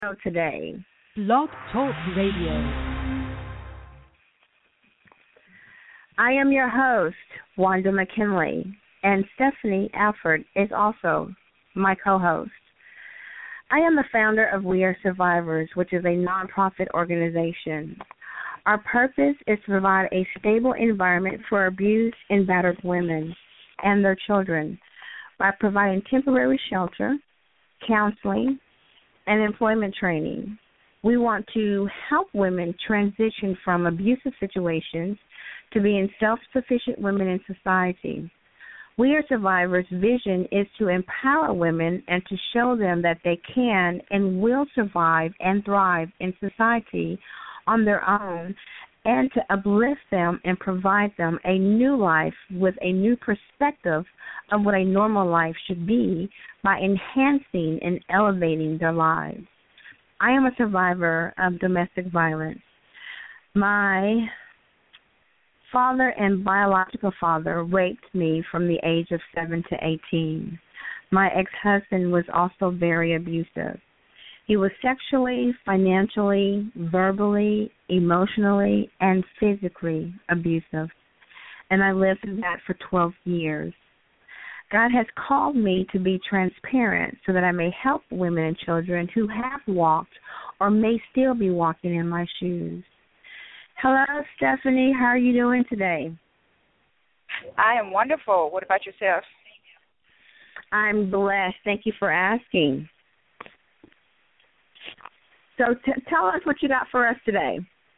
Today. Blog Talk Radio. I am your host, Wanda McKinley, and Stephanie Alford is also my co-host. I am the founder of We Are Survivors, which is a nonprofit organization. Our purpose is to provide a stable environment for abused and battered women and their children by providing temporary shelter, counseling, and employment training. We want to help women transition from abusive situations to being self-sufficient women in society. We Are Survivors' vision is to empower women and to show them that they can and will survive and thrive in society on their own, and to uplift them and provide them a new life with a new perspective of what a normal life should be by enhancing and elevating their lives. I am a survivor of domestic violence. My father and biological father raped me from the age of 7 to 18. My ex-husband was also very abusive. He was sexually, financially, verbally, emotionally, and physically abusive, and I lived through that for 12 years. God has called me to be transparent so that I may help women and children who have walked or may still be walking in my shoes. Hello, Stephanie. How are you doing today? I am wonderful. What about yourself? I'm blessed. Thank you for asking. So tell us what you got for us today.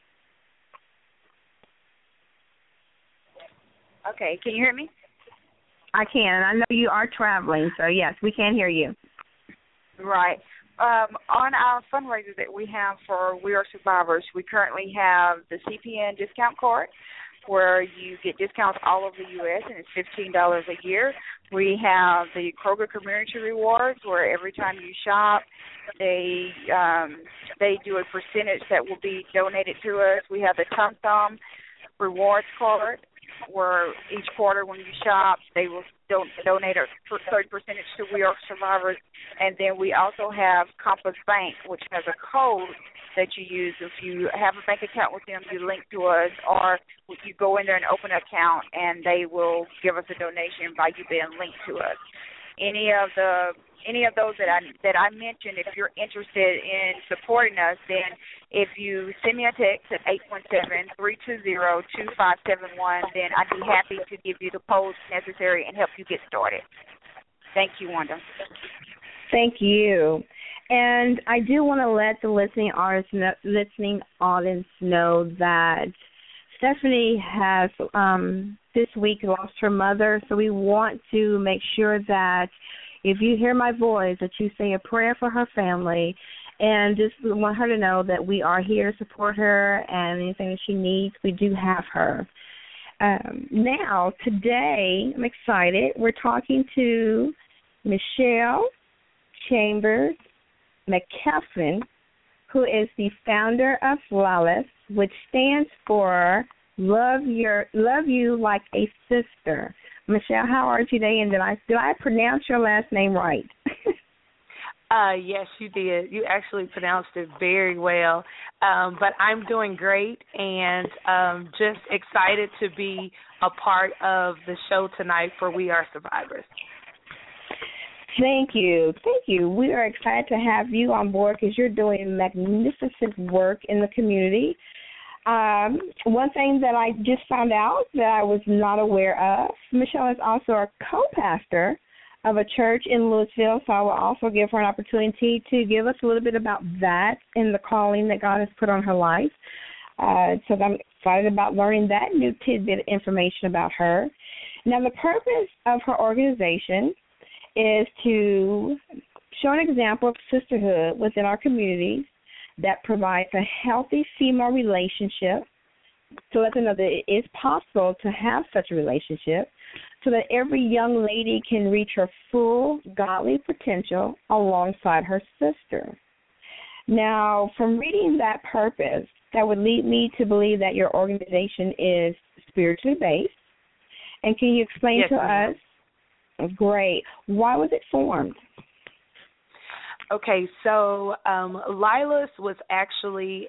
Okay, can you hear me? I can. I know you are traveling, so yes, we can hear you. Right. On our fundraiser that we have for We Are Survivors, we currently have the CPN discount card where you get discounts all over the U.S., and it's $15 a year. We have the Kroger Community Rewards where every time you shop, they do a percentage that will be donated to us. We have the Tum Tum Rewards card where each quarter when you shop, they will donate a 30% to We Are Survivors. And then we also have Compass Bank, which has a code that you use. If you have a bank account with them, you link to us, or you go in there and open an account, and they will give us a donation by you being linked to us. Any of those that I mentioned, if you're interested in supporting us, then if you send me a text at 817-320-2571, then I'd be happy to give you the codes necessary and help you get started. Thank you, Wanda. Thank you. And I do want to let the listening audience know that Stephanie has this week lost her mother, so we want to make sure that if you hear my voice, that you say a prayer for her family, and just want her to know that we are here to support her, and anything that she needs, we do have her. Now, today, I'm excited. We're talking to Michelle Chambers McKesson, who is the founder of Flawless, which stands for Love You Like a Sister. Michelle, how are you today? And did I pronounce your last name right? Yes, you did. You actually pronounced it very well. But I'm doing great and just excited to be a part of the show tonight for We Are Survivors. Thank you. Thank you. We are excited to have you on board because you're doing magnificent work in the community. One thing that I just found out that I was not aware of, Michelle is also a co-pastor of a church in Louisville, so I will also give her an opportunity to give us a little bit about that and the calling that God has put on her life. So I'm excited about learning that new tidbit of information about her. Now, the purpose of her organization is to show an example of sisterhood within our communities that provides a healthy female relationship to let them know that it is possible to have such a relationship so that every young lady can reach her full godly potential alongside her sister. Now, from reading that purpose, that would lead me to believe that your organization is spiritually based. And can you explain to us, great, why was it formed? Okay, so Lilas was actually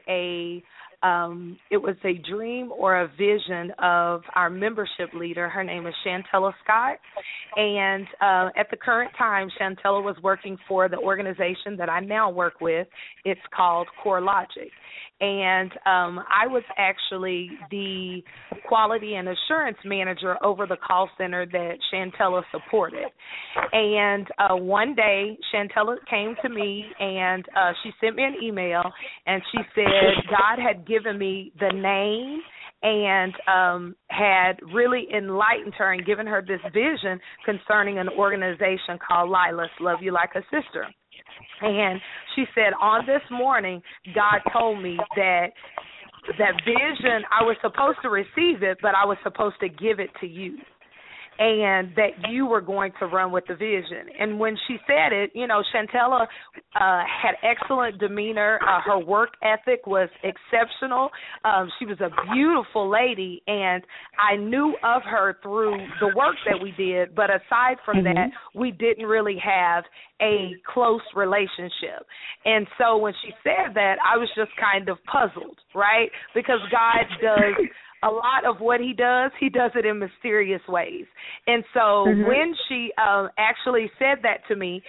it was a dream or a vision of our membership leader. Her name is Chantella Scott. And at the current time, Chantella was working for the organization that I now work with. It's called CoreLogic. And I was actually the quality and assurance manager over the call center that Chantella supported. And one day, Chantella came to me and she sent me an email, and she said God had given me the name and had really enlightened her and given her this vision concerning an organization called Lilas, Love You Like a Sister. And she said, on this morning, God told me that vision, I was supposed to receive it, but I was supposed to give it to you, and that you were going to run with the vision. And when she said it, you know, Chantella had excellent demeanor. Her work ethic was exceptional. She was a beautiful lady, and I knew of her through the work that we did. But aside from that, we didn't really have a close relationship. And so when she said that, I was just kind of puzzled, right? Because God does a lot of what he does it in mysterious ways. And so when she actually said that to me,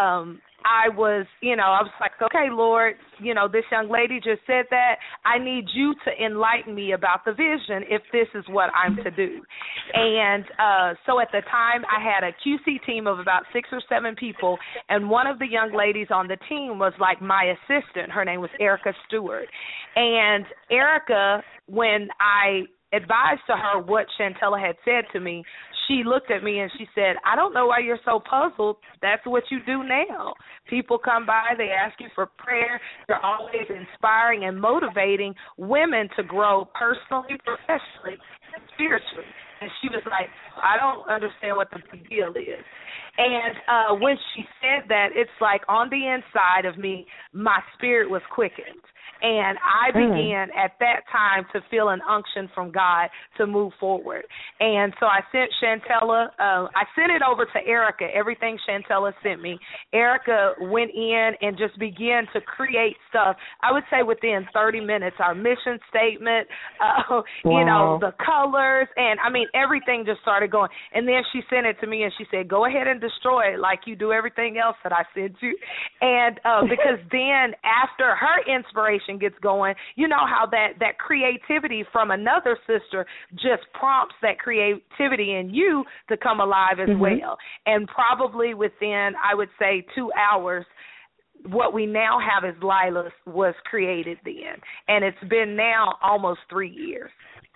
I was like, okay, Lord, this young lady just said that. I need you to enlighten me about the vision if this is what I'm to do. And so at the time, I had a QC team of about 6 or 7 people, and one of the young ladies on the team was like my assistant. Her name was Erica Stewart. And Erica, when I advised to her what Chantella had said to me, she looked at me and she said, I don't know why you're so puzzled. That's what you do now. People come by, they ask you for prayer. You're always inspiring and motivating women to grow personally, professionally, and spiritually. And she was like, I don't understand what the big deal is. And when she said that, it's like on the inside of me, my spirit was quickened. And I began at that time to feel an unction from God to move forward. And so I sent Chantella, I sent it over to Erica, everything Chantella sent me. Erica went in and just began to create stuff. I would say within 30 minutes, our mission statement, the colors, and I mean, everything just started going. And then she sent it to me and she said, go ahead and destroy it like you do everything else that I sent you. And because then after her inspiration gets going, you know how that creativity from another sister just prompts that creativity in you to come alive as well. And probably within, I would say, 2 hours, what we now have as Lilas was created then. And it's been now almost 3 years.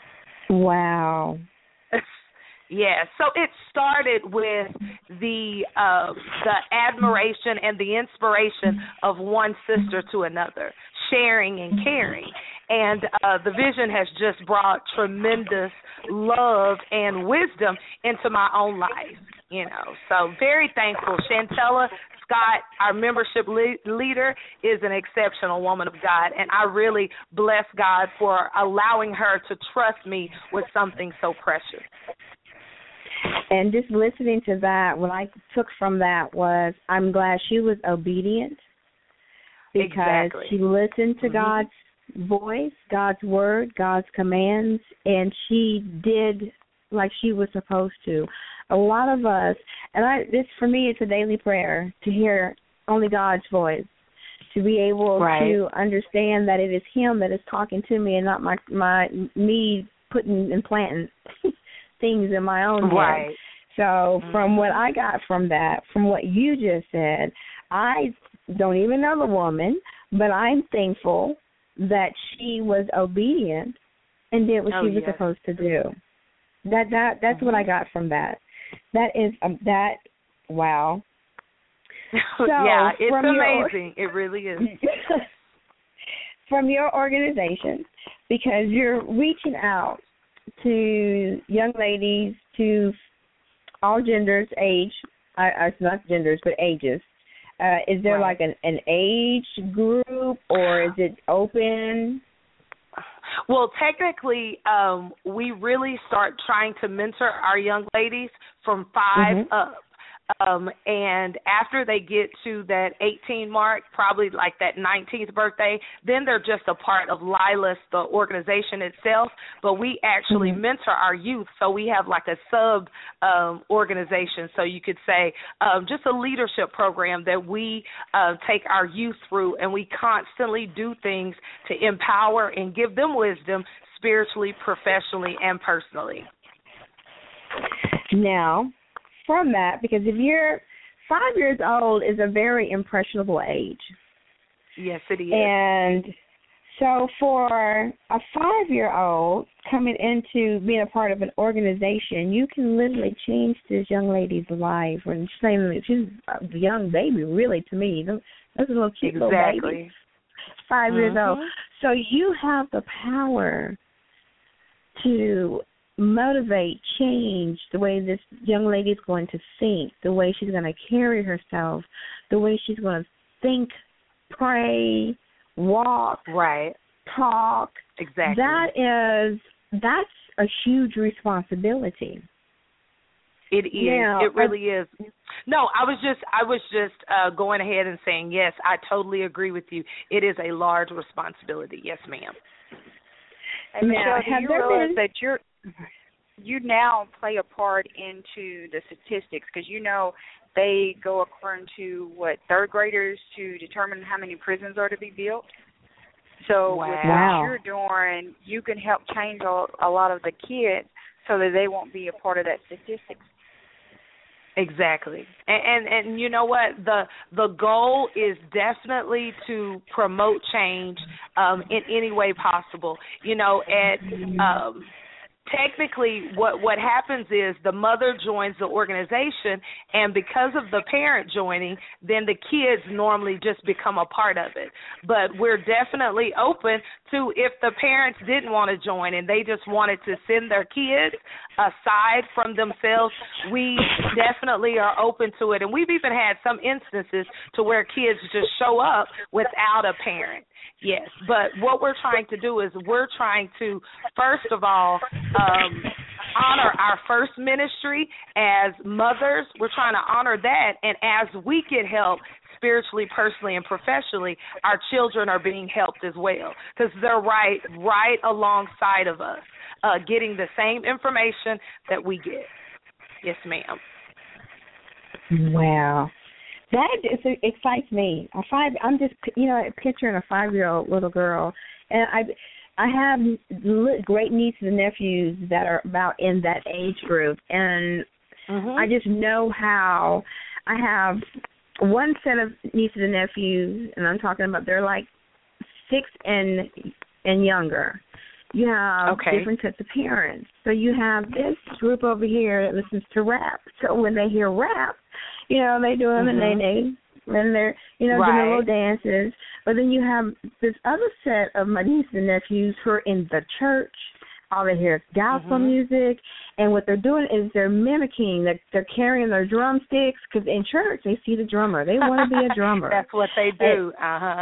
Wow. Yeah, so it started with the admiration and the inspiration of one sister to another, sharing and caring. And the vision has just brought tremendous love and wisdom into my own life, So very thankful. Chantella Scott, our membership leader, is an exceptional woman of God, and I really bless God for allowing her to trust me with something so precious. And just listening to that, what I took from that was I'm glad she was obedient because she listened to God's voice, God's word, God's commands, and she did like she was supposed to. A lot of us, and this for me, it's a daily prayer to hear only God's voice, to be able to understand that it is Him that is talking to me and not me putting and planting things in my own head. So from what I got from that, from what you just said, I don't even know the woman, but I'm thankful that she was obedient and did what she was supposed to do. That's what I got from that. That is wow. So yeah, it's amazing. It really is. From your organization, because you're reaching out to young ladies, to all genders, age, not genders, but ages. Is there like an age group, or is it open? Well, technically, we really start trying to mentor our young ladies from 5 up. And after they get to that 18 mark, probably like that 19th birthday, then they're just a part of Lilas, the organization itself. But we actually mentor our youth, so we have like a sub organization, so you could say just a leadership program that we take our youth through, and we constantly do things to empower and give them wisdom spiritually, professionally, and personally. Now, from that, because if you're 5 years old is a very impressionable age. Yes, it is. And so for a 5-year-old coming into being a part of an organization, you can literally change this young lady's life. And she's a young baby, really, to me. That's a little cute little baby. 5 years old. So you have the power to motivate, change the way this young lady is going to think, the way she's going to carry herself, the way she's going to think, pray, walk, talk. Exactly. That's a huge responsibility. It is. Now, it really is. No, I was just going ahead and saying, yes, I totally agree with you. It is a large responsibility. Yes, ma'am. And Michelle, do you realize that you now play a part into the statistics, because they go according to third graders to determine how many prisons are to be built. So with what you're doing, you can help change a lot of the kids so that they won't be a part of that statistics. Exactly. And you know what? The goal is definitely to promote change in any way possible. Technically, what happens is the mother joins the organization, and because of the parent joining, then the kids normally just become a part of it. But we're definitely open to, if the parents didn't want to join and they just wanted to send their kids aside from themselves, we definitely are open to it. And we've even had some instances to where kids just show up without a parent. Yes, but what we're trying to do is we're trying to, first of all, honor our first ministry as mothers. We're trying to honor that, and as we get help spiritually, personally, and professionally, our children are being helped as well, because they're right alongside of us, getting the same information that we get. Yes, ma'am. Wow. That excites me. I'm just, picturing a 5-year-old little girl, and I have great nieces and nephews that are about in that age group, and I just know how I have one set of nieces and nephews, and I'm talking about they're like 6 and younger. You have different sets of parents. So you have this group over here that listens to rap. So when they hear rap, they do them and they're, doing little dances. But then you have this other set of my nieces and nephews who are in the church. All they hear is gospel music. And what they're doing is they're mimicking. They're carrying their drumsticks, because in church they see the drummer. They want to be a drummer. That's what they do.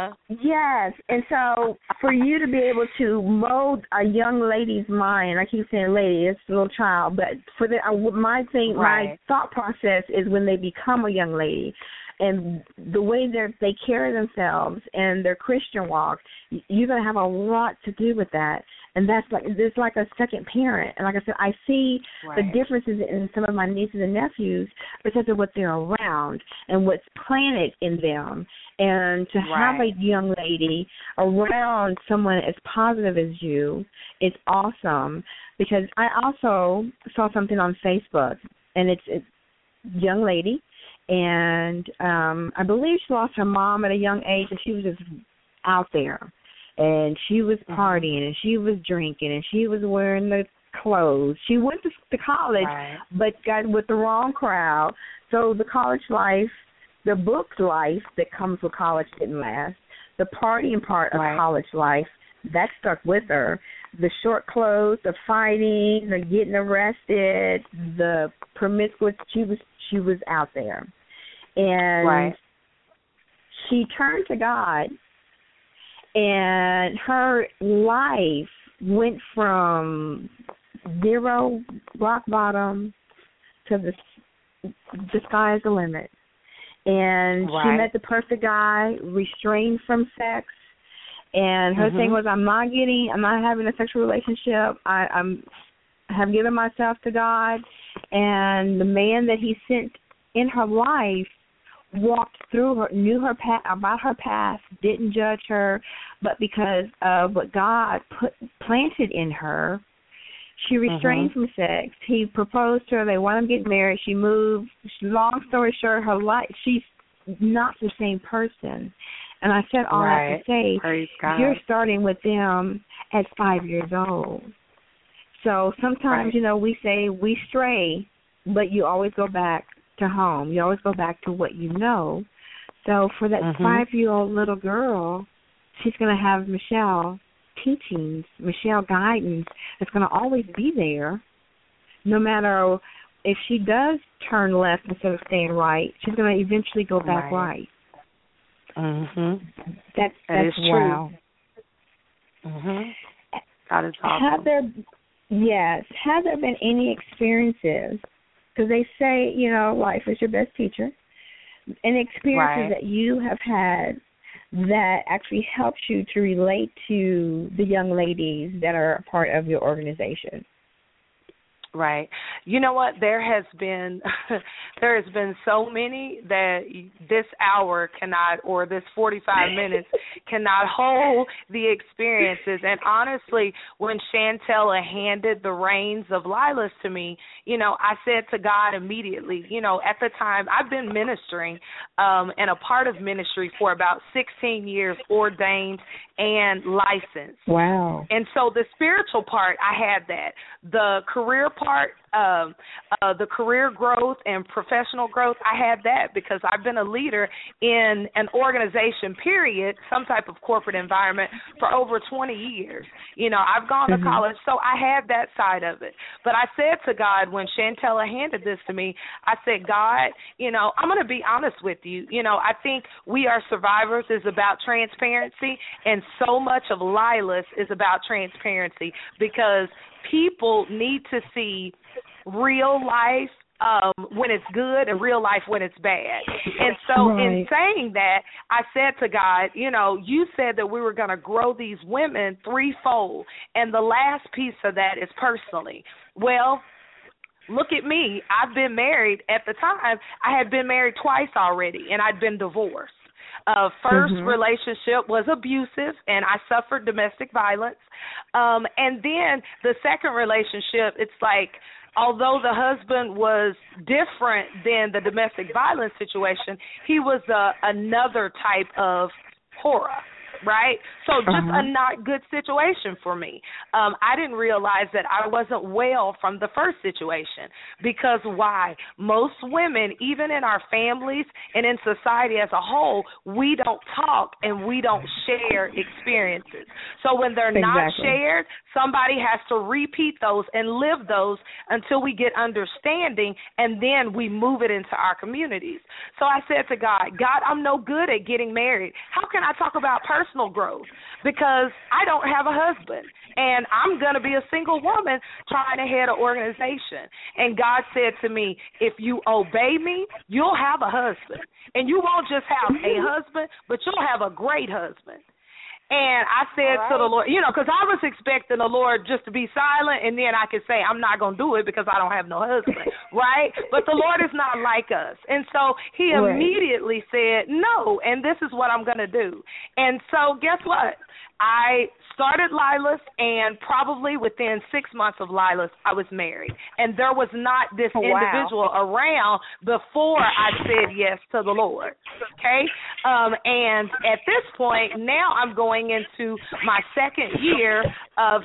Yes. And so for you to be able to mold a young lady's mind, I keep saying lady, it's a little child, but for my thought process is when they become a young lady, and the way they carry themselves and their Christian walk, you're going to have a lot to do with that. And it's like a second parent. And like I said, I see the differences in some of my nieces and nephews because of what they're around and what's planted in them. And to have a young lady around someone as positive as you is awesome, because I also saw something on Facebook, and it's a young lady, and I believe she lost her mom at a young age, and she was just out there. And she was partying, and she was drinking, and she was wearing the clothes. She went to college, but got with the wrong crowd. So the college life, the book life that comes with college didn't last. The partying part of college life, that stuck with her. The short clothes, the fighting, the getting arrested, the promiscuous, she was out there. And she turned to God, and her life went from zero, rock bottom, to the the sky is the limit. And Right. she met the perfect guy, restrained from sex. And her thing was, I'm not having a sexual relationship. I have given myself to God. And the man that he sent in her life walked through her, knew her about her past, didn't judge her, but because of what God planted in her, she restrained from sex. He proposed to her. They wanted to get married. She moved. Long story short, her life, she's not the same person. And I said all that to say, you're starting with them at 5 years old. So sometimes, we say we stray, but you always go back to home. You always go back to what you know. So for that 5-year-old little girl, she's going to have Michelle teachings, Michelle guidance that's going to always be there. No matter if she does turn left instead of staying right, she's going to eventually go back right. That's wow. True. That is awesome. Have there been any experiences, because they say, life is your best teacher, any experiences that you have had that actually helps you to relate to the young ladies that are a part of your organization? Right. You know what? There has been so many that this hour cannot, or this 45 minutes cannot hold the experiences. And honestly, when Chantella handed the reins of Lilas to me, I said to God immediately, at the time I've been ministering and a part of ministry for about 16 years, ordained and licensed. Wow. And so the spiritual part, I had that. The career part, the career growth and professional growth, I had that because I've been a leader in an organization, period, some type of corporate environment for over 20 years. I've gone to college, so I had that side of it. But I said to God, when Chantella handed this to me, I said, God, I'm going to be honest with you. I think We Are Survivors is about transparency, and so much of Lilas is about transparency because people need to see real life when it's good and real life when it's bad. And so in saying that, I said to God, you said that we were going to grow these women threefold, and the last piece of that is personally. Well, look at me. I've been married. At the time, I had been married twice already, and I'd been divorced. First relationship was abusive, and I suffered domestic violence. And then the second relationship, it's like, although the husband was different than the domestic violence situation, he was another type of horror. Right? So just a not good situation for me. I didn't realize that I wasn't well from the first situation because why? Most women, even in our families and in society as a whole, we don't talk and we don't share experiences. So when they're not shared, somebody has to repeat those and live those until we get understanding, and then we move it into our communities. So I said to God, I'm no good at getting married. How can I talk about personal growth? Because I don't have a husband, and I'm going to be a single woman trying to head an organization. And God said to me, if you obey me, you'll have a husband. And you won't just have a husband, but you'll have a great husband. And I said to the Lord, because I was expecting the Lord just to be silent, and then I could say, I'm not going to do it because I don't have no husband, right? But the Lord is not like us. And so he immediately said, no, and this is what I'm going to do. And so guess what? I started Lilas, and probably within 6 months of Lilas, I was married. And there was not this individual around before I said yes to the Lord, okay? And at this point, now I'm going into my second year of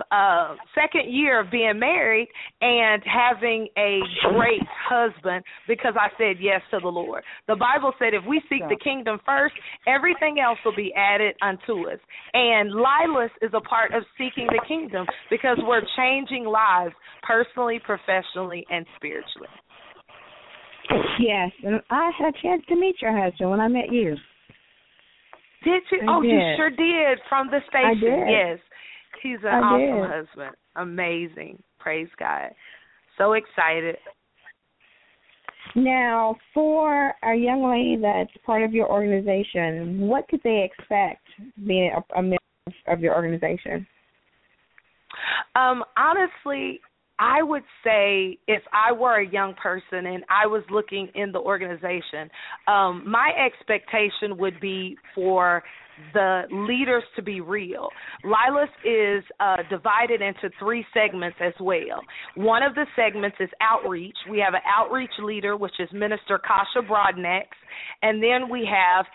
being married and having a great husband because I said yes to the Lord. The Bible said if we seek the kingdom first, everything else will be added unto us. And Lilas is a part of seeking the kingdom because we're changing lives personally, professionally, and spiritually. Yes, and I had a chance to meet your husband when I met you. Did you? You sure did, from the station. I did. Yes. He's an awesome husband. Amazing. Praise God. So excited. Now, for a young lady that's part of your organization, what could they expect being a member of your organization? Honestly, I would say if I were a young person and I was looking in the organization, my expectation would be for the leaders to be real. Lilas is divided into 3 segments as well. One of the segments is outreach. We have an outreach leader, which is Minister Kasha Broadnax, and then we have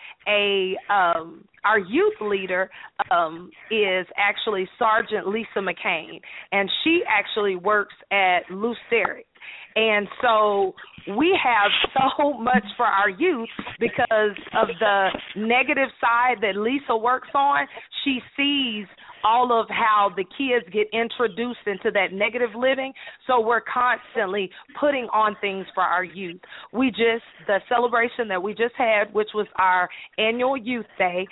our youth leader is actually Sergeant Lisa McCain, and she actually works at Luceric. And so we have so much for our youth because of the negative side that Lisa works on. She sees all of how the kids get introduced into that negative living. So we're constantly putting on things for our youth. The celebration that we just had, which was our annual youth day,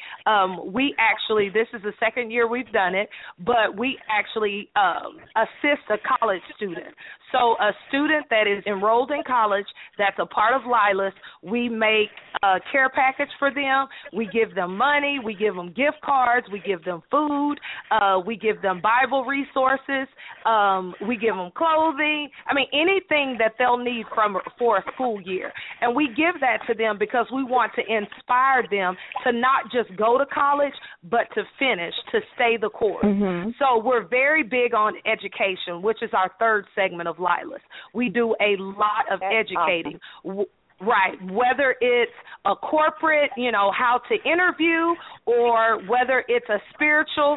this is the second year we've done it, but we actually assist a college student. So a student that is enrolled in college that's a part of Lilas, we make a care package for them. We give them money. We give them gift cards. We give them food. We give them Bible resources. We give them clothing. I mean, anything that they'll need for a school year. And we give that to them because we want to inspire them to not just go to college, but to finish, to stay the course. Mm-hmm. So we're very big on education, which is our third segment of Lilas. We do a lot of educating. Awesome. Right, whether it's a corporate, how to interview, or whether it's a spiritual,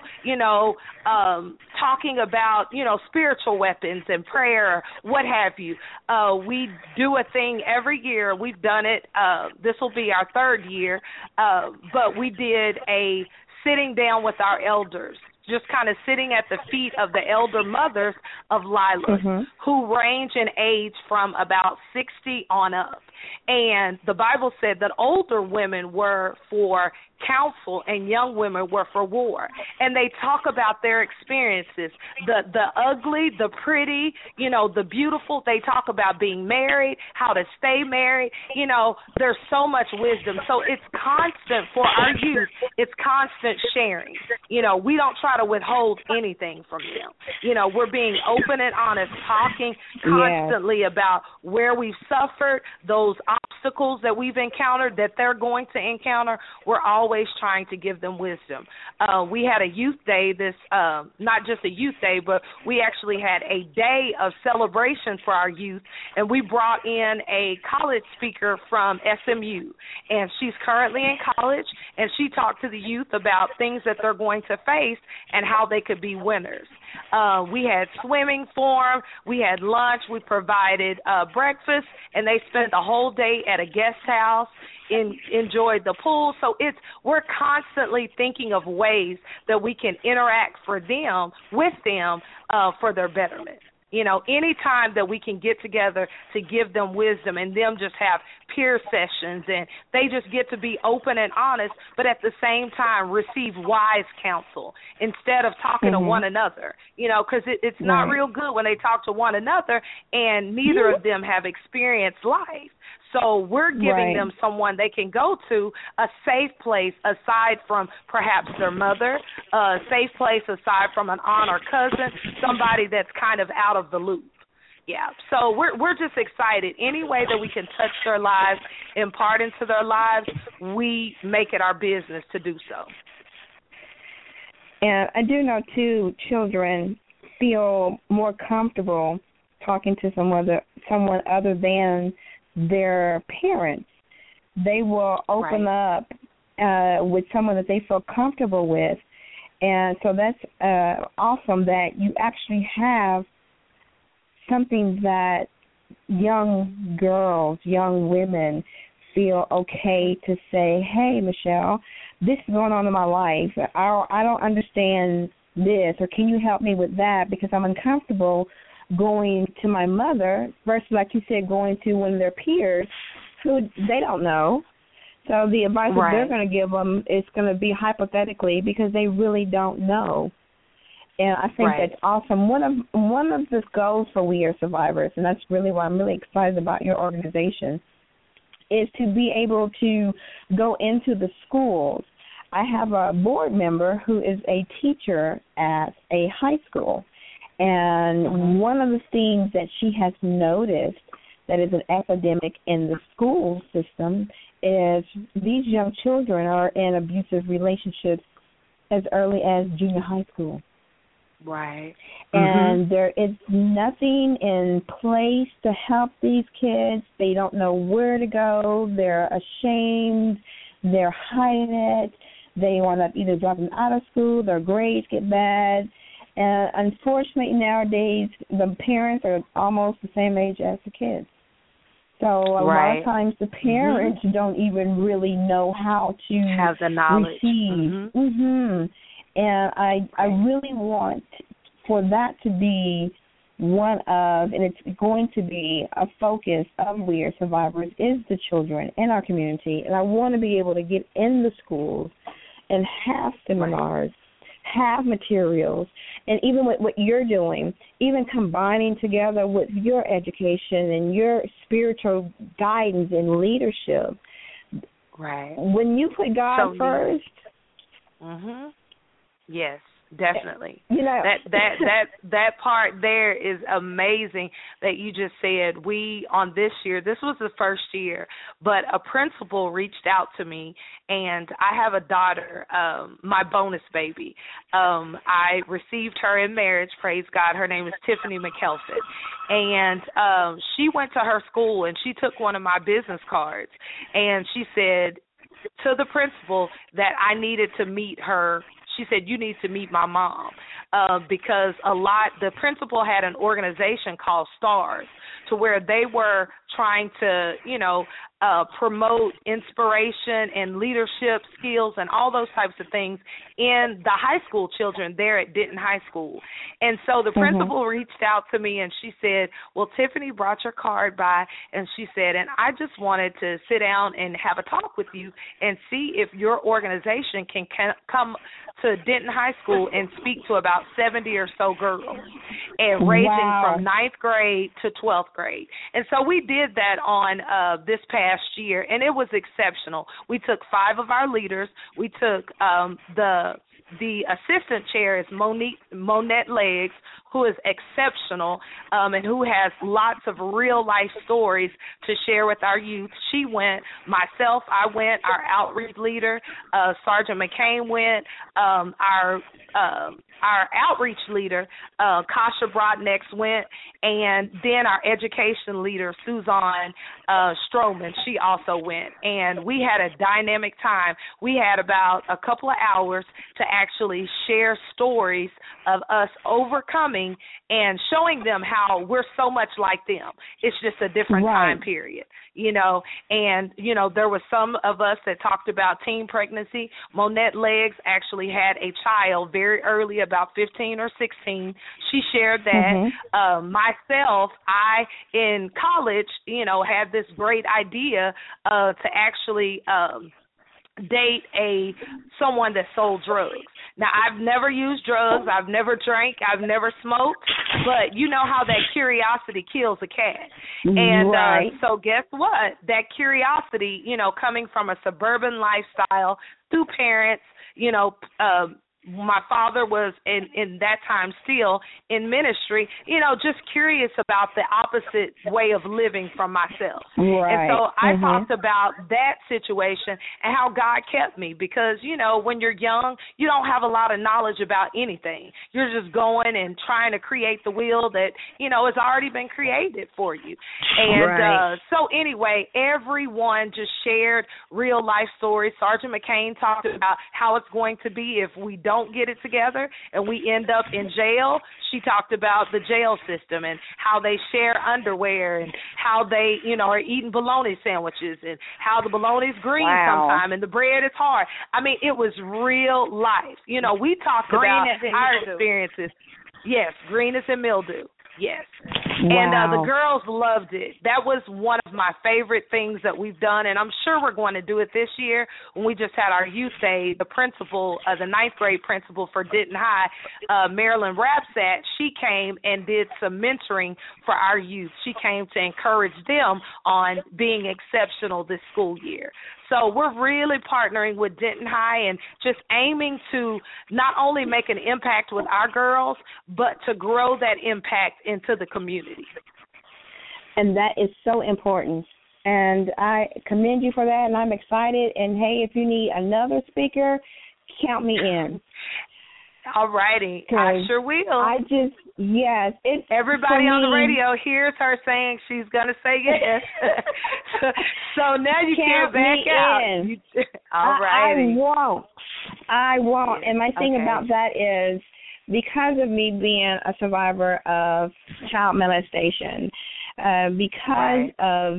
talking about, spiritual weapons and prayer, what have you. We do a thing every year. We've done it. This will be our third year, but we did a sitting down with our elders, just kind of sitting at the feet of the elder mothers of Lilas, mm-hmm. who range in age from about 60 on up. And the Bible said that older women were for counsel and young women were for war. And they talk about their experiences, the ugly, the pretty, the beautiful. They talk about being married, how to stay married. There's so much wisdom. So it's constant for our youth. It's constant sharing. We don't try to withhold anything from them. We're being open and honest, talking constantly about where we've suffered, those obstacles that we've encountered, that they're going to encounter. We're always trying to give them wisdom. We had a youth day, not just a youth day, but we actually had a day of celebration for our youth, and we brought in a college speaker from SMU, and she's currently in college, and she talked to the youth about things that they're going to face and how they could be winners. We had swimming for them. We had lunch. We provided breakfast, and they spent the whole day at a guest house, enjoyed the pool. So we're constantly thinking of ways that we can interact with them for their betterment. Any time that we can get together to give them wisdom and them just have peer sessions and they just get to be open and honest, but at the same time receive wise counsel instead of talking mm-hmm. to one another, because it's not real good when they talk to one another and neither of them have experienced life. So we're giving them someone they can go to, a safe place aside from perhaps their mother, a safe place aside from an aunt or cousin, somebody that's kind of out of the loop. Yeah, so we're just excited. Any way that we can touch their lives, impart into their lives, we make it our business to do so. And I do know, too, children feel more comfortable talking to someone other than their parents. They will open up with someone that they feel comfortable with. And so that's awesome that you actually have something that young girls, young women feel okay to say, hey, Michelle, this is going on in my life. I don't understand this, or can you help me with that, because I'm uncomfortable going to my mother versus, like you said, going to one of their peers who they don't know. So the advice that they're going to give them is going to be hypothetically because they really don't know. And I think that's awesome. One of the goals for We Are Survivors, and that's really why I'm really excited about your organization, is to be able to go into the schools. I have a board member who is a teacher at a high school, and one of the things that she has noticed that is an epidemic in the school system is these young children are in abusive relationships as early as junior high school. Right. And there is nothing in place to help these kids. They don't know where to go. They're ashamed. They're hiding it. They want to either drop them out of school. Their grades get bad. And unfortunately, nowadays, the parents are almost the same age as the kids. So a lot of times the parents don't even really know how to have the knowledge. Receive. And I really want for that to be one of, and it's going to be a focus of We Are Survivors, is the children in our community. And I want to be able to get in the schools and have seminars, have materials, and even with what you're doing, even combining together with your education and your spiritual guidance and leadership. Right. When you put God first. Yes, definitely. You know, that part there is amazing that you just said. We, on this year, this was the first year, but a principal reached out to me, and I have a daughter, my bonus baby. I received her in marriage, praise God. Her name is Tiffany McKelson, and she went to her school, and she took one of my business cards, and she said to the principal that I needed to meet her. She said, you need to meet my mom, because the principal had an organization called STARS, to where they were trying to, promote inspiration and leadership skills and all those types of things in the high school children there at Denton High School. And so the principal reached out to me, and she said, well, Tiffany brought your card by, and she said, and I just wanted to sit down and have a talk with you and see if your organization can come to Denton High School and speak to about 70 or so girls, and ranging from 9th grade to 12th grade. And so we did that on this past year, and it was exceptional. We took 5 of our leaders. We took the assistant chair is Monette Legs, who is exceptional, and who has lots of real-life stories to share with our youth. She went. Myself, I went. Our outreach leader, Sergeant McCain, went. Our outreach leader, Kasha Broadnex, went, and then our education leader, Suzanne Stroman, she also went. And we had a dynamic time. We had about a couple of hours to actually share stories of us overcoming and showing them how we're so much like them. It's just a different time period, And, there were some of us that talked about teen pregnancy. Monette Legs actually had a child very early, about 15 or 16. She shared that. Myself, in college, had this great idea to actually date someone that sold drugs. Now, I've never used drugs. I've never drank. I've never smoked. But you know how that curiosity kills a cat. And so guess what? That curiosity, coming from a suburban lifestyle through parents, my father was in that time still in ministry, just curious about the opposite way of living from myself. And so I talked about that situation and how God kept me, because, when you're young, you don't have a lot of knowledge about anything. You're just going and trying to create the wheel that, has already been created for you. And so anyway, everyone just shared real life stories. Sergeant McCain talked about how it's going to be if we don't get it together and we end up in jail. She talked about the jail system and how they share underwear and how they, are eating bologna sandwiches and how the bologna's green sometime and the bread is hard. I mean, it was real life. We talked about our experiences. Yes, green is in mildew. Yes. And Wow. the girls loved it. That was one of my favorite things that we've done, and I'm sure we're going to do it this year when we just had our youth day. The principal, the ninth grade principal for Denton High, Marilyn Rapsat, she came and did some mentoring for our youth. She came to encourage them on being exceptional this school year. So we're really partnering with Denton High and just aiming to not only make an impact with our girls, but to grow that impact into the community. And that is so important. And I commend you for that, and I'm excited. And, hey, if you need another speaker, count me in. All righty. I sure will. Yes. Everybody on the radio hears her saying she's going to say yes. so now you can't back out. All righty. I won't. And my thing about that is because of me being a survivor of child molestation, because of,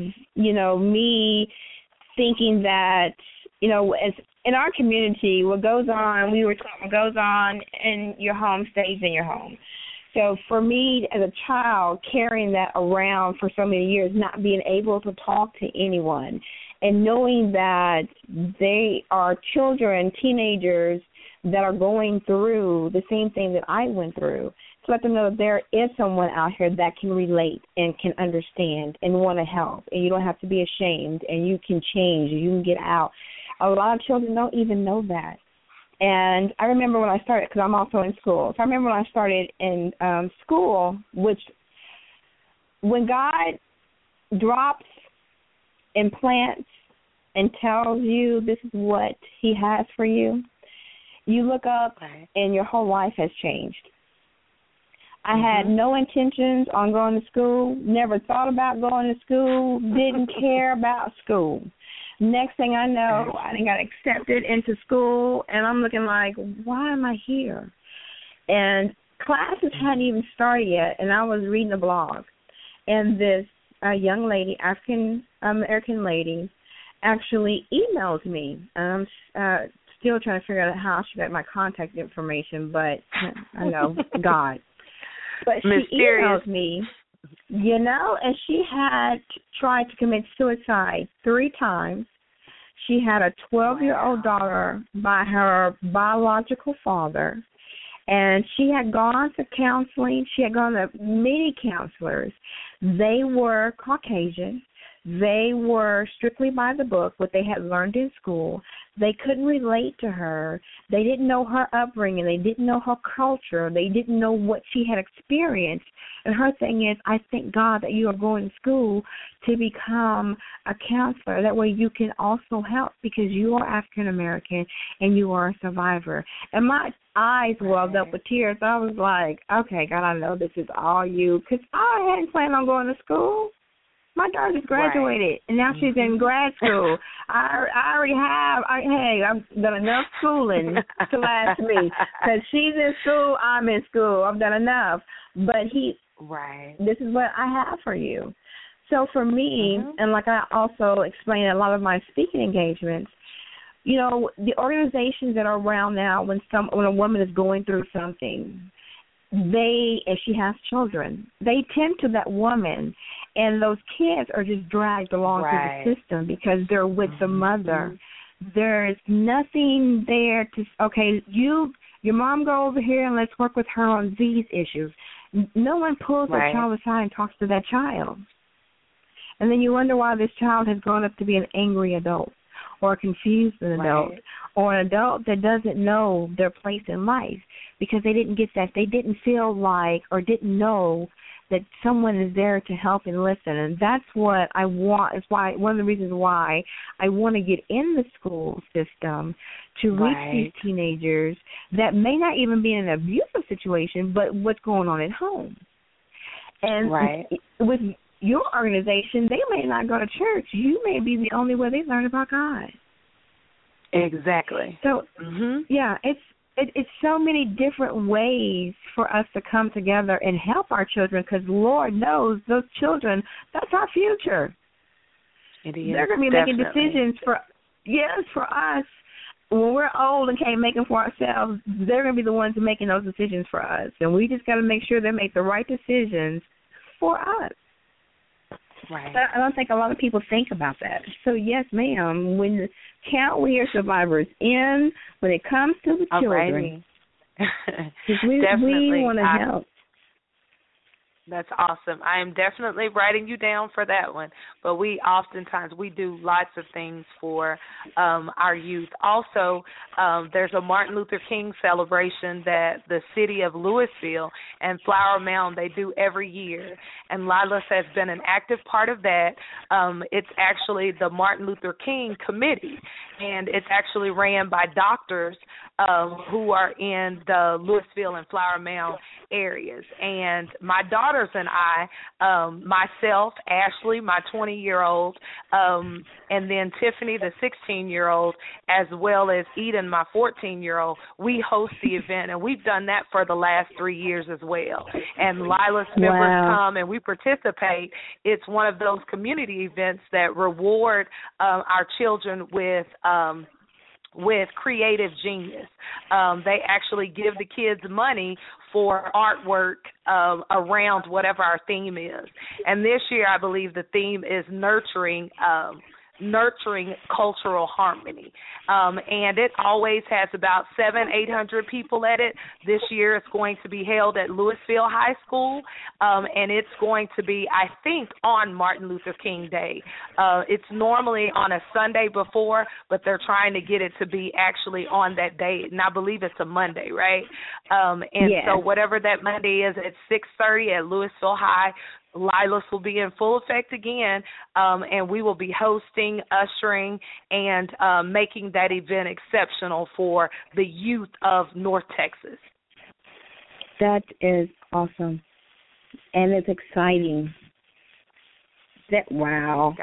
me thinking that, as in our community, what goes on, we were taught what goes on in your home stays in your home. So for me as a child, carrying that around for so many years, not being able to talk to anyone, and knowing that they are children, teenagers that are going through the same thing that I went through, to let them know that there is someone out here that can relate and can understand and want to help, and you don't have to be ashamed, and you can change, and you can get out. A lot of children don't even know that. And I remember when I started, because I'm also in school, so I remember when I started in school, which when God drops and plants and tells you this is what he has for you, you look up and your whole life has changed. I had no intentions on going to school, never thought about going to school, didn't care about school. Next thing I know, I got accepted into school, and I'm looking like, why am I here? And classes hadn't even started yet, and I was reading a blog. And this young lady, African-American lady, actually emailed me. I'm still trying to figure out how she got my contact information, but I know, God. But she emailed me, and she had tried to commit suicide 3 times. She had a 12-year-old daughter by her biological father, and she had gone to counseling. She had gone to many counselors. They were Caucasian. They were strictly by the book, what they had learned in school. They couldn't relate to her. They didn't know her upbringing. They didn't know her culture. They didn't know what she had experienced. And her thing is, I thank God that you are going to school to become a counselor. That way you can also help because you are African American and you are a survivor. And my eyes welled up with tears. I was like, okay, God, I know this is all you. Because I hadn't planned on going to school. My daughter just graduated, and now she's in grad school. I already have, I've done enough schooling to last me. Because she's in school, I'm in school. I've done enough. But this is what I have for you. So for me, and like I also explain in a lot of my speaking engagements, the organizations that are around now, when a woman is going through something, if she has children, they tend to that woman, and those kids are just dragged along through the system because they're with the mother. There's nothing there to, your mom go over here and let's work with her on these issues. No one pulls that child aside and talks to that child. And then you wonder why this child has grown up to be an angry adult or a confused adult or an adult that doesn't know their place in life because they didn't get that. They didn't feel like or didn't know that someone is there to help and listen. And that's what I want. It's why one of the reasons why I want to get in the school system to reach these teenagers that may not even be in an abusive situation, but what's going on at home. And with your organization, they may not go to church. You may be the only way they learn about God. Exactly. So, it's so many different ways for us to come together and help our children because Lord knows those children, that's our future. It is. They're going to be making decisions for us. When we're old and can't make them for ourselves, they're going to be the ones making those decisions for us. And we just got to make sure they make the right decisions for us. Right. I don't think a lot of people think about that. So, yes, ma'am, when count we are survivors in when it comes to the children. Because we want to help. That's awesome. I am definitely writing you down for that one. But we do lots of things for our youth. Also, there's a Martin Luther King celebration that the city of Louisville and Flower Mound, they do every year. And Lilas has been an active part of that. It's actually the Martin Luther King Committee, and it's actually ran by doctors who are in the Louisville and Flower Mound areas. And my daughters and I, myself, Ashley, my 20-year-old, and then Tiffany, the 16-year-old, as well as Eden, my 14-year-old, we host the event, and we've done that for the last 3 years as well. And Lilas members come and we participate. It's one of those community events that reward our children with creative genius. They actually give the kids money for artwork around whatever our theme is. And this year, I believe the theme is nurturing cultural harmony. And it always has about 700-800 people at it. This year it's going to be held at Louisville High School, and it's going to be, I think, on Martin Luther King Day. It's normally on a Sunday before, but they're trying to get it to be actually on that day, and I believe it's a Monday, right? So whatever that Monday is at 6:30 at Louisville High, Lilas will be in full effect again, and we will be hosting, ushering, and making that event exceptional for the youth of North Texas. That is awesome, and it's exciting. Wow.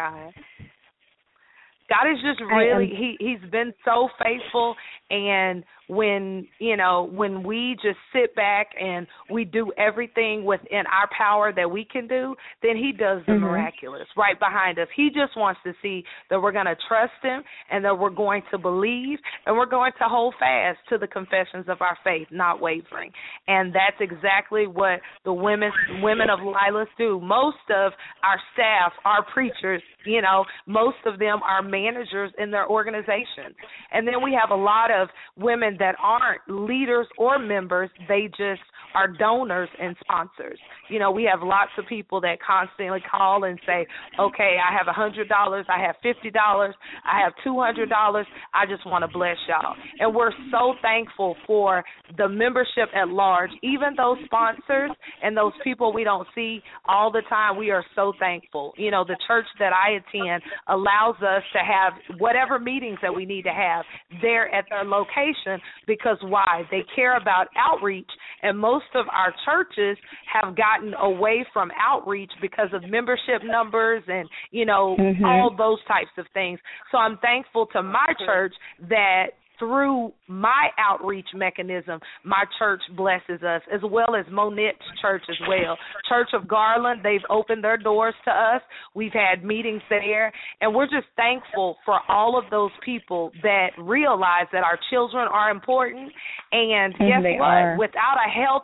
God is just really, he's been so faithful, and when we just sit back and we do everything within our power that we can do, then he does the miraculous right behind us. He just wants to see that we're going to trust him and that we're going to believe and we're going to hold fast to the confessions of our faith, not wavering. And that's exactly what the women of Lilas do. Most of our staff are preachers, most of them are managers in their organizations. And then we have a lot of women that aren't leaders or members, they just are donors and sponsors. We have lots of people that constantly call and say, okay, I have $100, I have $50, I have $200, I just want to bless y'all. And we're so thankful for the membership at large. Even those sponsors and those people we don't see all the time, we are so thankful. The church that I attend allows us to have whatever meetings that we need to have there at their location, because why? They care about outreach, and most of our churches have gotten away from outreach because of membership numbers and, all those types of things. So I'm thankful to my church that through my outreach mechanism, my church blesses us, as well as Monette's church as well. Church of Garland, they've opened their doors to us. We've had meetings there, and we're just thankful for all of those people that realize that our children are important. And guess what? Without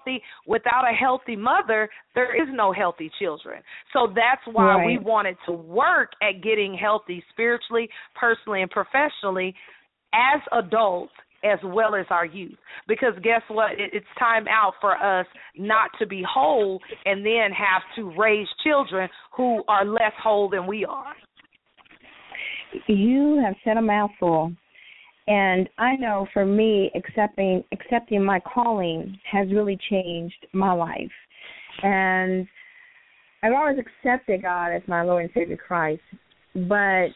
a healthy mother, there is no healthy children. So that's why we wanted to work at getting healthy spiritually, personally, and professionally as adults as well as our youth. Because guess what? It's time out for us not to be whole and then have to raise children who are less whole than we are. You have said a mouthful. And I know for me, accepting my calling has really changed my life. And I've always accepted God as my Lord and Savior Christ. But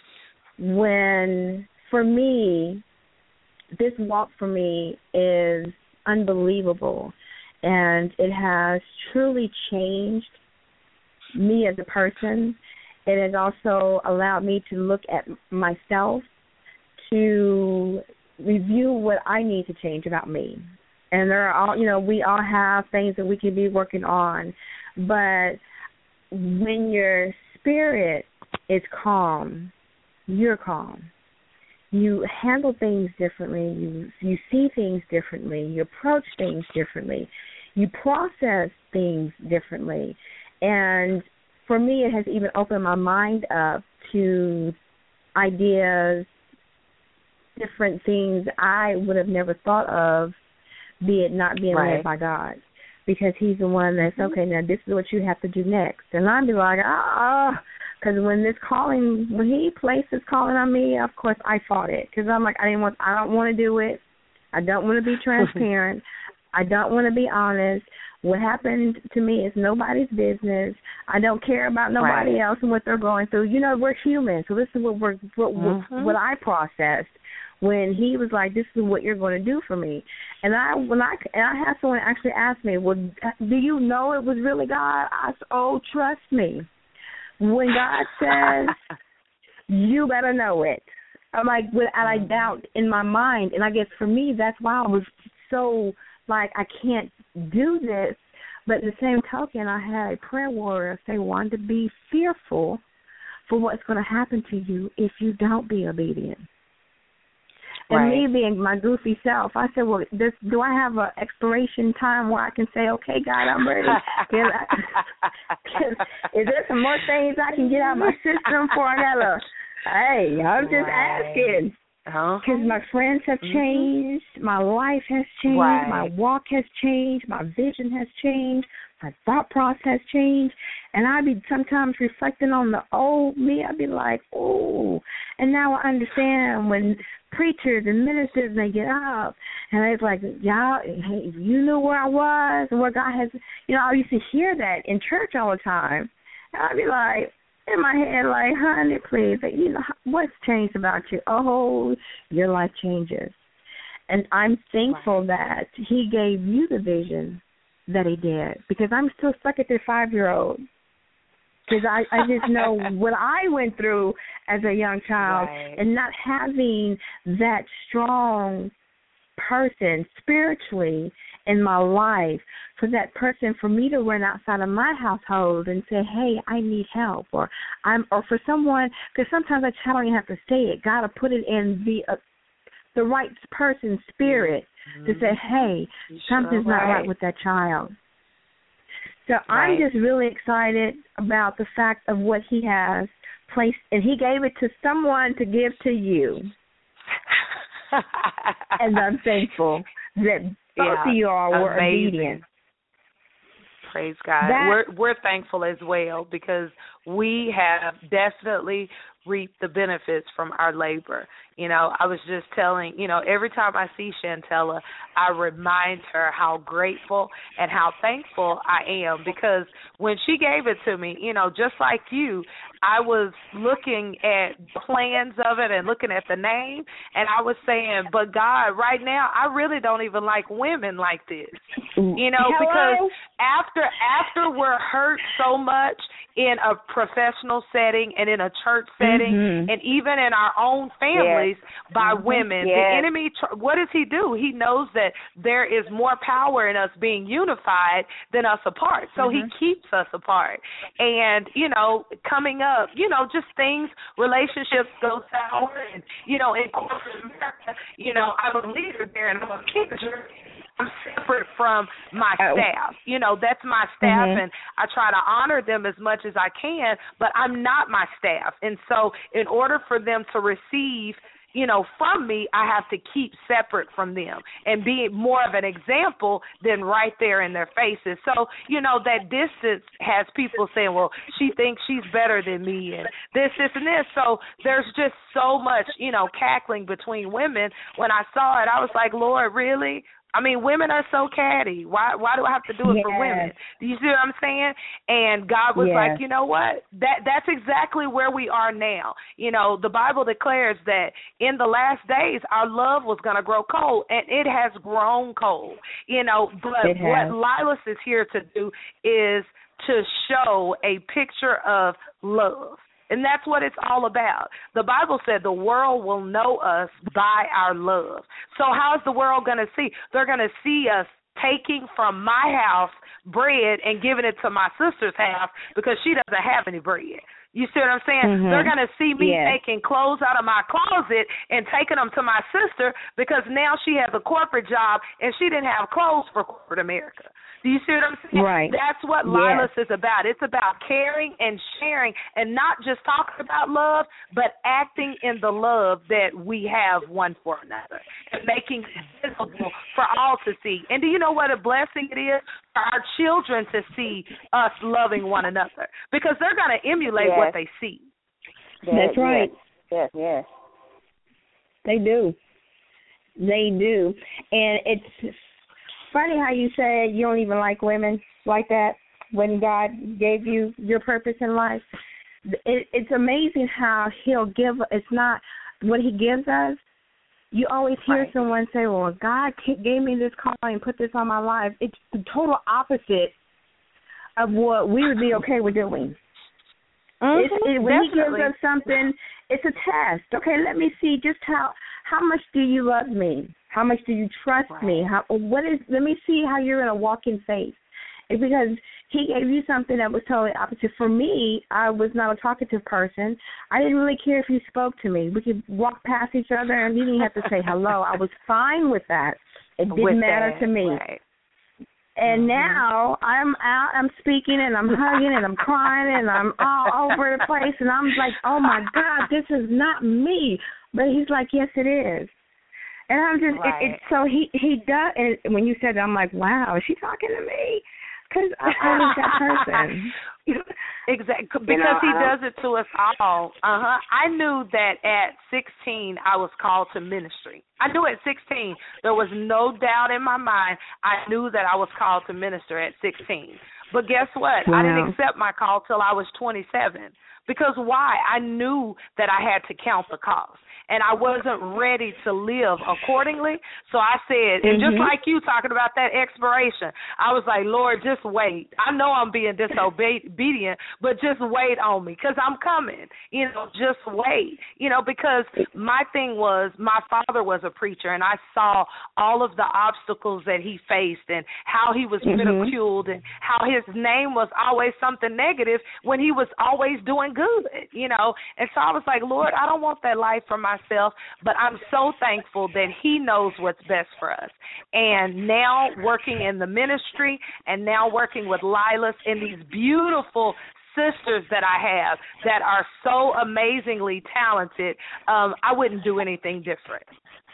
for me, this walk for me is unbelievable, and it has truly changed me as a person. It has also allowed me to look at myself, to review what I need to change about me. And we all have things that we can be working on, but when your spirit is calm, you're calm. You handle things differently. You see things differently. You approach things differently. You process things differently. And for me, it has even opened my mind up to ideas, different things I would have never thought of, be it not being led by God. Because he's the one that's, okay, now this is what you have to do next. And I'd be like, because when he placed this calling on me, of course I fought it. Because I'm like, I don't want to do it. I don't want to be transparent. I don't want to be honest. What happened to me is nobody's business. I don't care about nobody else and what they're going through. You know, we're human, so this is what I processed when he was like, "This is what you're going to do for me." And I had someone actually ask me, "Well, do you know it was really God?" I said, "Oh, trust me. When God says, you better know it." I'm like, without a doubt in my mind. And I guess for me, that's why I was so like, I can't do this. But in the same token, I had a prayer warrior say, "Want to be fearful for what's going to happen to you if you don't be obedient." And me being my goofy self, I said, "Well, do I have an expiration time where I can say, okay, God, I'm ready? Is there some more things I can get out of my system before I got to, hey, I'm just asking." Because my friends have changed, my life has changed, my walk has changed, my vision has changed, my thought process has changed, and I'd be sometimes reflecting on the old me. I'd be like, oh, and now I understand when preachers and ministers, they get up, and it's like, y'all, hey, if you knew where I was and where God has, I used to hear that in church all the time, and I'd be like, in my head, like, honey, please, what's changed about you? Oh, your life changes. And I'm thankful that he gave you the vision that he did, because I'm still stuck at the 5-year-old. Because I just know what I went through as a young child, and not having that strong person spiritually in my life, for that person, for me to run outside of my household and say, hey, I need help, or for someone, because sometimes a child don't even have to say it. God will put it in the right person's spirit to say, hey, something's not right with that child. So I'm just really excited about the fact of what he has placed, and he gave it to someone to give to you. And I'm thankful that both of you all were obedient. Praise God. We're thankful as well, because we have definitely reaped the benefits from our labor. I was just telling, every time I see Shantella, I remind her how grateful and how thankful I am, because when she gave it to me, just like you, I was looking at plans of it and looking at the name, and I was saying, but God, right now, I really don't even like women like this, because after we're hurt so much in a professional setting and in a church setting, and even in our own families by women, the enemy, what does he do? He knows that there is more power in us being unified than us apart, so he keeps us apart. And, coming up, just things, relationships go sour, and, in corporate America, I'm a leader there, and I'm a manager. I'm separate from my staff. That's my staff, and I try to honor them as much as I can, but I'm not my staff. And so in order for them to receive, from me, I have to keep separate from them and be more of an example than right there in their faces. So, that distance has people saying, well, she thinks she's better than me, and this, and this. So there's just so much, cackling between women. When I saw it, I was like, Lord, really? I mean, women are so catty. Why do I have to do it for women? Do you see what I'm saying? And God was like, you know what? That's exactly where we are now. The Bible declares that in the last days our love was going to grow cold, and it has grown cold. But what Lilas is here to do is to show a picture of love. And that's what it's all about. The Bible said the world will know us by our love. So how is the world going to see? They're going to see us taking from my house bread and giving it to my sister's house because she doesn't have any bread. You see what I'm saying? They're going to see me taking clothes out of my closet and taking them to my sister because now she has a corporate job and she didn't have clothes for corporate America. Do you see what I'm saying? Right. That's what Lilas is about. It's about caring and sharing and not just talking about love, but acting in the love that we have one for another and making it visible for all to see. And do you know what a blessing it is for our children to see us loving one another? Because they're going to emulate what they see. That's right. Yes. They do. They do. And it's funny how you said you don't even like women like that when God gave you your purpose in life. It's amazing how he'll give. It's not what he gives us. You always hear someone say, well, God gave me this calling and put this on my life. It's the total opposite of what we would be okay with doing. When he gives us something, it's a test. Okay, let me see just how much do you love me? How much do you trust me? Let me see how you're going to walk in faith. It's because he gave you something that was totally opposite. For me, I was not a talkative person. I didn't really care if you spoke to me. We could walk past each other and you didn't have to say hello. I was fine with that. It didn't matter to me. Right. And now I'm out, I'm speaking, and I'm hugging, and I'm crying, and I'm all over the place, and I'm like, oh, my God, this is not me. But he's like, yes, it is. And I'm just, so he does, and when you said that, I'm like, wow, is she talking to me? Because I was that person. Exactly, because he does it to us all. I knew that at 16 I was called to ministry. I knew at 16. There was no doubt in my mind. I knew that I was called to minister at 16. But guess what? Wow. I didn't accept my call till I was 27. Because why? I knew that I had to count the cost. And I wasn't ready to live accordingly. So I said, and just like you talking about that expiration, I was like, Lord, just wait. I know I'm being disobedient, but just wait on me because I'm coming. Just wait. Because my thing was my father was a preacher, and I saw all of the obstacles that he faced and how he was ridiculed and how his name was always something negative when he was always doing good, And so I was like, Lord, I don't want that life for myself, but I'm so thankful that he knows what's best for us. And now working in the ministry and now working with Lilas and these beautiful sisters that I have that are so amazingly talented, I wouldn't do anything different.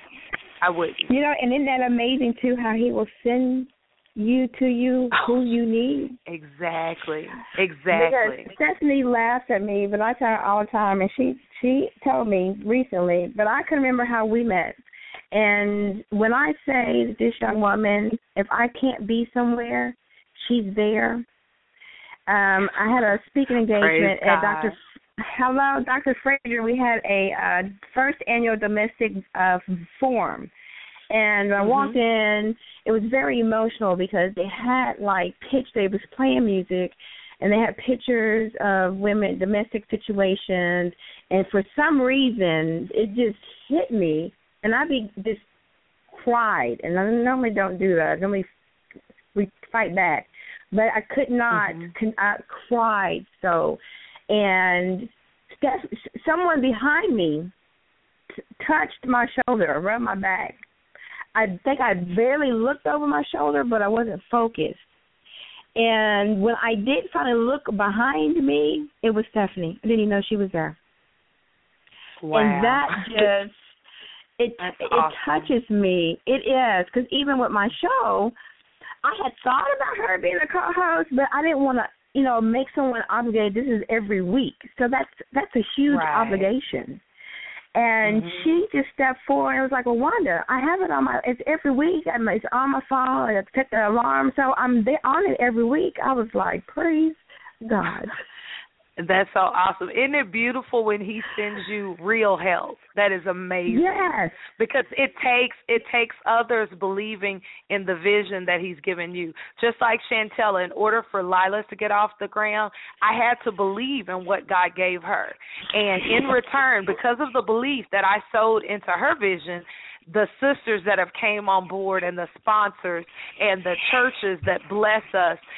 I wouldn't. And isn't that amazing, too, how he will send you who you need? Exactly. Because Stephanie laughs at me, but I tell her all the time, and she told me recently, but I can remember how we met. And when I say that this young woman, if I can't be somewhere, she's there. I had a speaking engagement at Dr. Frazier. We had a first annual domestic forum. And I walked in, it was very emotional because they had they was playing music and they had pictures of women, domestic situations, and for some reason it just hit me and I just cried. And I normally don't do that. I normally we fight back. But I could not, I cried so. And someone behind me touched my shoulder, rubbed my back. I think I barely looked over my shoulder, but I wasn't focused. And when I did finally look behind me, it was Stephanie. I didn't even know she was there. Wow. And that just, it touches me. It is, because even with my show, I had thought about her being a co-host, but I didn't want to, make someone obligated. This is every week. So that's a huge obligation. And she just stepped forward and was like, well, Wanda, I have it it's every week. It's on my phone. I set the alarm. So I'm there on it every week. I was like, praise God. That's so awesome. Isn't it beautiful when he sends you real help? That is amazing. Yes. Because it takes others believing in the vision that he's given you. Just like Chantella, in order for Lilas to get off the ground, I had to believe in what God gave her. And in return, because of the belief that I sowed into her vision, the sisters that have came on board and the sponsors and the churches that bless us,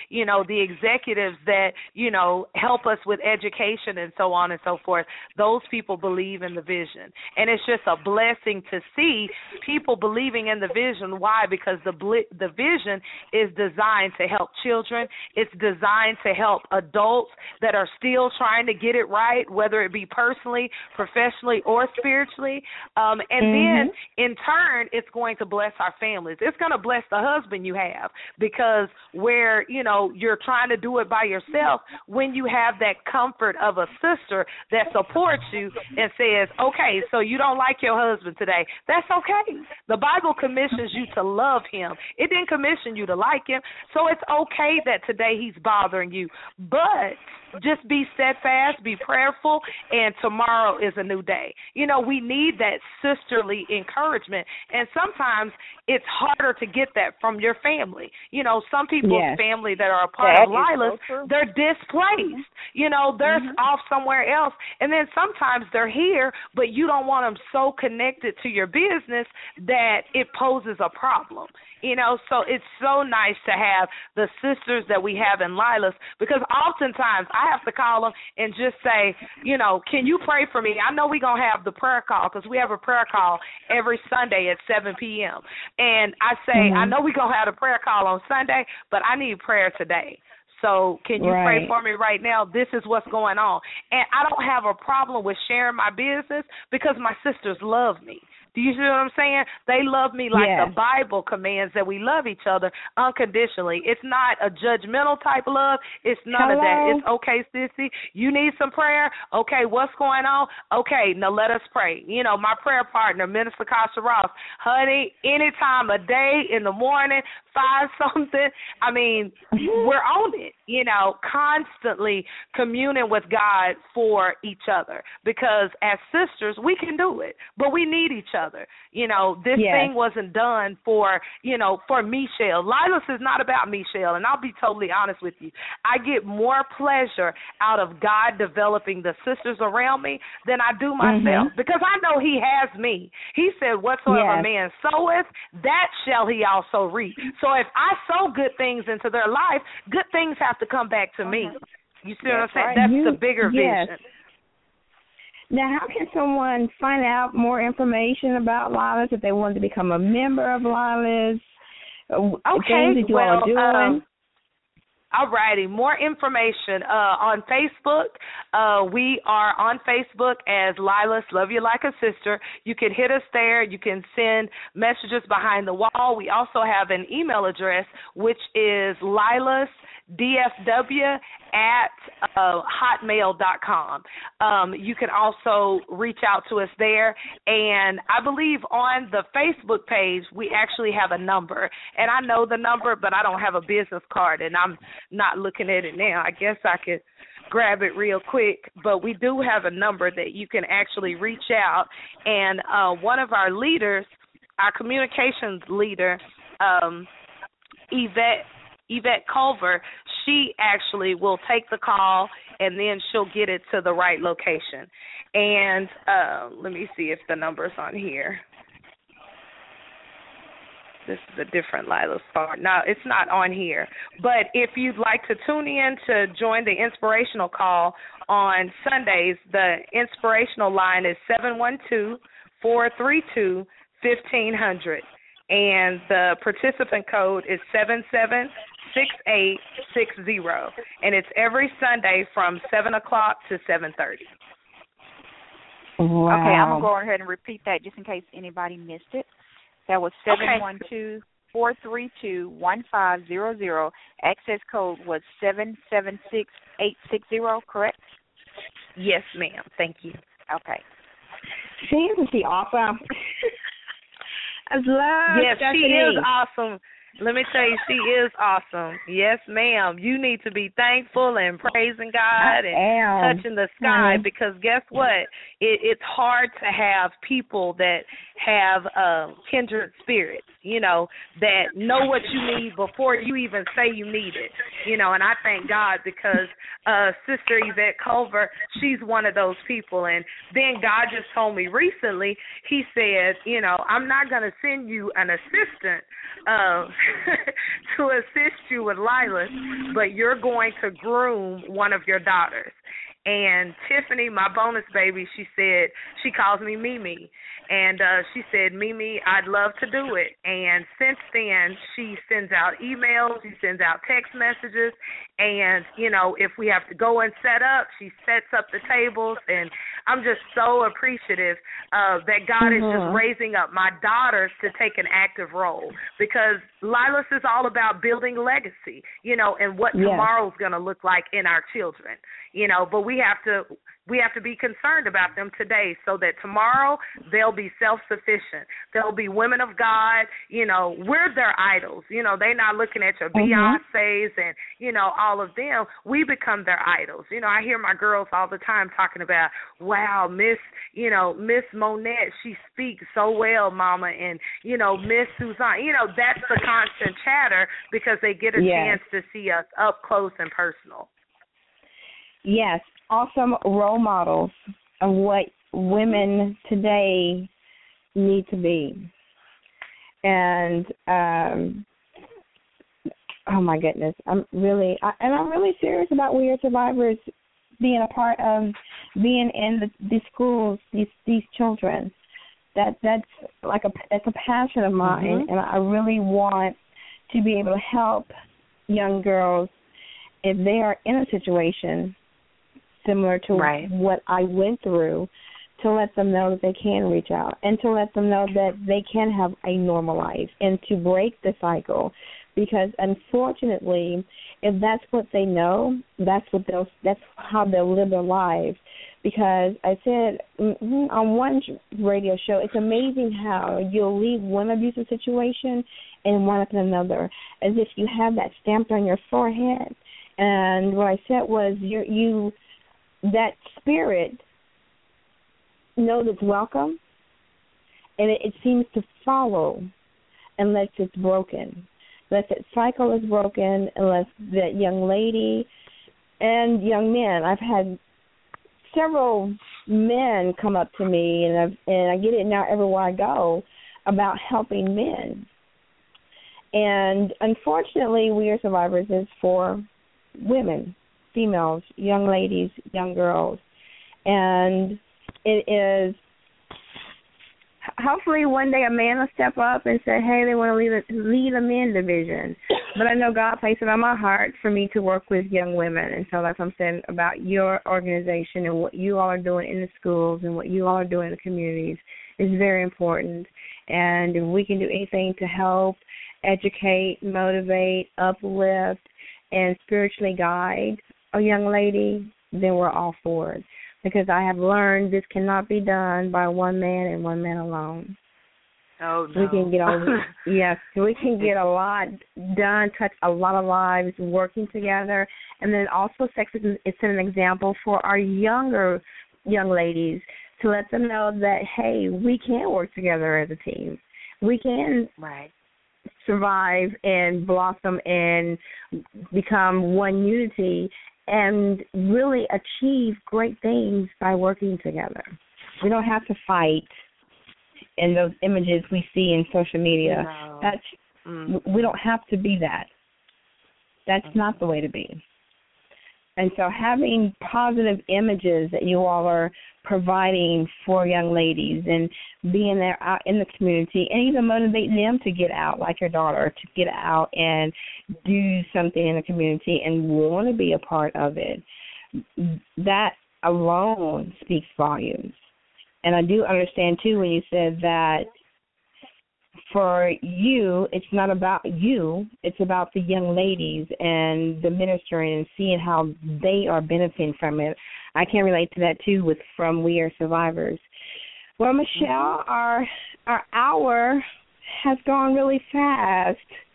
the executives that, help us with education and so on and so forth. Those people believe in the vision. And it's just a blessing to see people believing in the vision. Why? Because the vision is designed to help children. It's designed to help adults that are still trying to get it right, whether it be personally, professionally, or spiritually. And then, in turn, it's going to bless our families. It's going to bless the husband you have, because where, you're trying to do it by yourself, when you have that comfort of a sister that supports you and says, okay, so you don't like your husband today. That's okay. The Bible commissions you to love him. It didn't commission you to like him. So it's okay that today he's bothering you. But just be steadfast, be prayerful, and tomorrow is a new day. We need that sisterly encouragement. And sometimes it's harder to get that from your family. Some people's family that are a part of Lila's, they're displaced. They're off somewhere else. And then sometimes they're here, but you don't want them so connected to your business that it poses a problem. So it's so nice to have the sisters that we have in Lila's, because oftentimes I have to call them and just say, can you pray for me? I know we're going to have the prayer call, because we have a prayer call every Sunday at 7 p.m. And I say, I know we're going to have a prayer call on Sunday, but I need prayer today. So can you pray for me right now? This is what's going on. And I don't have a problem with sharing my business, because my sisters love me. Do you see what I'm saying? They love me like the Bible commands that we love each other unconditionally. It's not a judgmental type of love. It's none of that. It's, okay, sissy, you need some prayer? Okay, what's going on? Okay, now let us pray. My prayer partner, Minister Kasha Ross, honey, any time of day, in the morning, 5-something, we're on it, constantly communing with God for each other, because as sisters, we can do it, but we need each other. This thing wasn't done for Michelle. Lila's is not about Michelle, and I'll be totally honest with you. I get more pleasure out of God developing the sisters around me than I do myself, because I know he has me. He said, whatsoever man soweth, that shall he also reap. So if I sow good things into their life, good things have to come back to me. You see what I'm saying? That's the bigger vision. Now, how can someone find out more information about Lila's if they wanted to become a member of Lila's? Okay, things that you all are doing? All righty. More information on Facebook. We are on Facebook as Lila's Love You Like a Sister. You can hit us there. You can send messages behind the wall. We also have an email address, which is lilasdfw@hotmail.com. You can also reach out to us there. And I believe on the Facebook page, we actually have a number. And I know the number, but I don't have a business card, and I'm not looking at it now. I guess I could grab it real quick, but we do have a number that you can actually reach out. And one of our leaders, our communications leader, Yvette Culver, she actually will take the call, and then she'll get it to the right location. And let me see if the number's on here. This is a different Lila's card. No, it's not on here. But if you'd like to tune in to join the inspirational call on Sundays, the inspirational line is 712-432-1500. And the participant code is 776860. And it's every Sunday from 7 o'clock to 7:30. Wow. Okay, I'm going to go ahead and repeat that just in case anybody missed it. That was 712-432-1500. Access code was 776860, correct? Yes, ma'am. Thank you. Okay. Isn't she awesome? I love Yes, Stephanie. she is awesome. Let me tell you, she is awesome. Yes, ma'am. You need to be thankful and praising God and touching the sky, because guess what? It's hard to have people that have kindred spirits. that know what you need before you even say you need it. And I thank God because Sister Yvette Culver, she's one of those people. And then God just told me recently, he said, I'm not going to send you an assistant to assist you with Lilas, but you're going to groom one of your daughters. And Tiffany, my bonus baby, she said, she calls me Mimi. And she said, Mimi, I'd love to do it. And since then, she sends out emails, she sends out text messages. And, if we have to go and set up, she sets up the tables. And I'm just so appreciative that God is just raising up my daughters to take an active role, because Lilas is all about building legacy, and what tomorrow's going to look like in our children, but we have to be concerned about them today so that tomorrow they'll be self-sufficient. They'll be women of God. We're their idols. They're not looking at your Beyoncés and, all of them. We become their idols. I hear my girls all the time talking about, wow, Miss Monette, she speaks so well, Mama, and, Miss Suzanne. That's the constant chatter because they get a chance to see us up close and personal. Yes, awesome role models of what women today need to be. And oh my goodness, I'm really serious about We Are Survivors being a part of being in the schools, these children. That's a passion of mine, and I really want to be able to help young girls if they are in a situation similar to what I went through, to let them know that they can reach out and to let them know that they can have a normal life and to break the cycle. Because unfortunately, if that's what they know, that's how they'll live their lives. Because I said on one radio show, it's amazing how you'll leave one abusive situation and wind up in another, as if you have that stamped on your forehead. And what I said was, that spirit knows it's welcome, and it seems to follow unless it's broken. Unless that cycle is broken, unless that young lady and young men. I've had several men come up to me, and I get it now everywhere I go, about helping men. And unfortunately, We Are Survivors is for women, females, young ladies, young girls. And it is, hopefully one day a man will step up and say, hey, they want to lead a men division. But I know God placed it on my heart for me to work with young women. And so that's what I'm saying about your organization and what you all are doing in the schools and what you all are doing in the communities is very important. And if we can do anything to help, educate, motivate, uplift, and spiritually guide a young lady, then we're all for it. Because I have learned this cannot be done by one man and one man alone. Oh, no. We can get a lot done, touch a lot of lives working together. And then also sex is an example for our younger young ladies to let them know that, hey, we can work together as a team. We can survive and blossom and become one unity and really achieve great things by working together. We don't have to fight in those images we see in social media. No. We don't have to be that. That's not the way to be. And so having positive images that you all are providing for young ladies and being there out in the community and even motivating them to get out, like your daughter, to get out and do something in the community and want to be a part of it, that alone speaks volumes. And I do understand, too, when you said that for you, it's not about you, it's about the young ladies and the ministering and seeing how they are benefiting from it. I can relate to that, too, from We Are Survivors. Well, Michelle, our hour has gone really fast.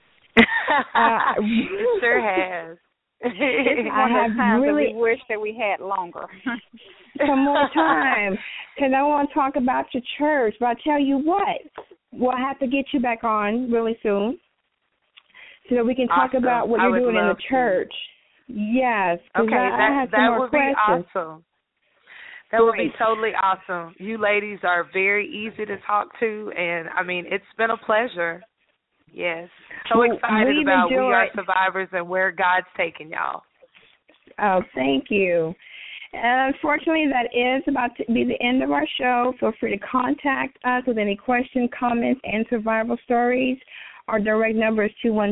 It sure has. It's one of those times that we wish that we had longer. Some more time, because I want to talk about your church. But I tell you what, we'll have to get you back on really soon so that we can talk Awesome. about what I you're would doing in love the church. Yes. 'cause Okay, I have some that more would be questions. awesome. That would be Great. totally awesome. You ladies are very easy to talk to, and, I mean, it's been a pleasure. Yes. So Well, excited we've about We Are enjoyed- Survivors and where God's taking y'all. Oh, thank you. Unfortunately, that is about to be the end of our show. Feel free to contact us with any questions, comments, and survival stories. Our direct number is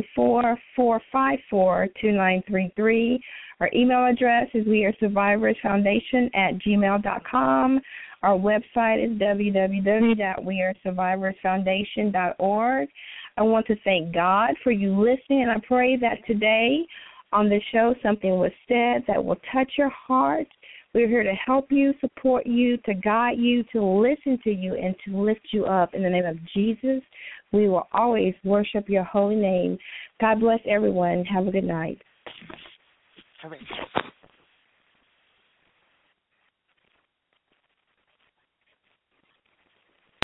214-454-2933. Our email address is wearesurvivorsfoundation@gmail.com. Our website is www.wearesurvivorsfoundation.org. I want to thank God for you listening, and I pray that today on the show something was said that will touch your heart. We're here to help you, support you, to guide you, to listen to you, and to lift you up. In the name of Jesus, we will always worship your holy name. God bless everyone. Have a good night. All right.